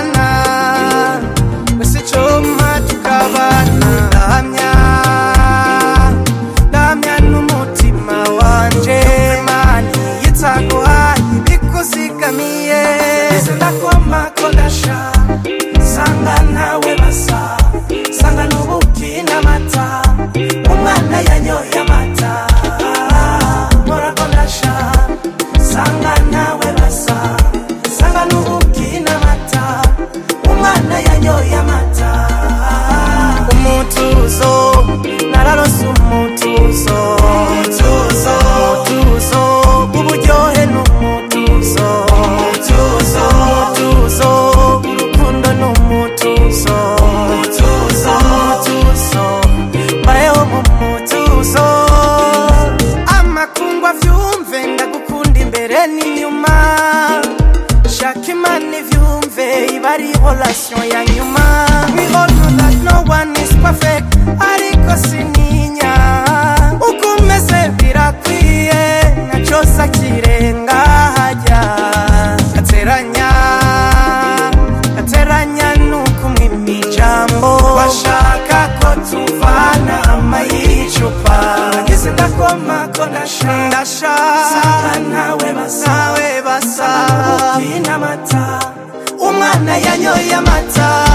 tukabana wese choma tukabana ndamya n'umutima wanje mani yitsaguhaye bikuzigamiye ndakoma ko ndasha sanga nawe basa sanga n'ubuki n'amata umwana yanyoye amata mora ko ndasha sanga nawe basa sanga n'ubuki n'amata umwana yanyoye amata umutuzo nararose umutuzo uburyohe n'umutuzo urukundo n'umutuzo mbayeho mu mutuzo amakungwa vyumve ndagukunda imbere n'inyuma shaka imana ivyumve iba ari relation ya nyuma we all know that no one is perfect ariko sininya uko umeze birakwiye nacosa kirenga hajya gateranya nuko mwimijambo bashaka ko tuvana amayicupa ngeze ndakoma ko ndasha nawe basa uki n'amata umwana yanyoye amata